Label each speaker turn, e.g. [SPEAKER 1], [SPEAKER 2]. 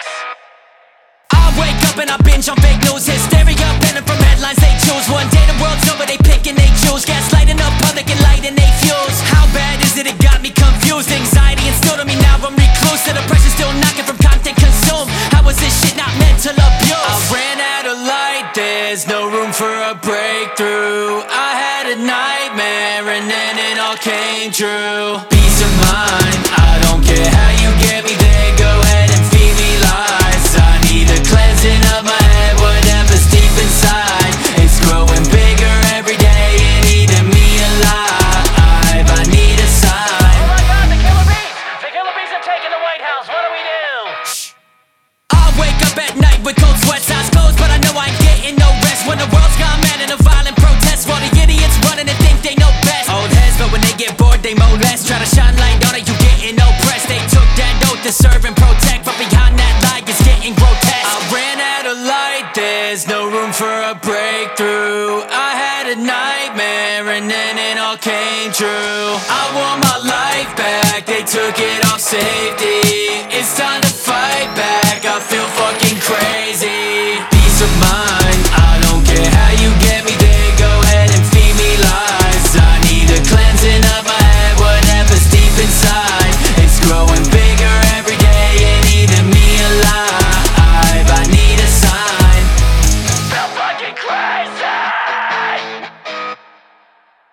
[SPEAKER 1] I wake up and I binge on fake news. Hysteria, panic from headlines they choose. One day the world's over, they pick and they choose. Gaslighting up public and lighting they fuse. How bad is it? It got me confused. Anxiety instilled on me, now I'm recluse. The depression still knocking from content consumed. How is this shit not mental abuse? I ran out of light, there's no room for a breakthrough. I had a nightmare and then it all came true. Peace of mind, I don't care how you get me there. Go ahead and feed me lies. I need a cleansing of my head, whatever's deep inside. It's growing bigger every day and eating me alive. I need a sign.
[SPEAKER 2] Oh my God, the killer bees! The killer bees have taken the White House. What do we do?
[SPEAKER 1] I wake up at night with cold sweats, eyes closed, but I know I ain't getting no rest. When the world's gone mad in a violent protest, while the idiots running and think they know best. Old heads, but when they get bored, they molest. Try to shine light on it, you getting oppressed. They took that oath to serve and protect, but behind that lie, it's getting grotesque. I ran out of light, there's no room for a breakthrough. I had a nightmare and then it all came true. I want my life back, they took it off safety. It's time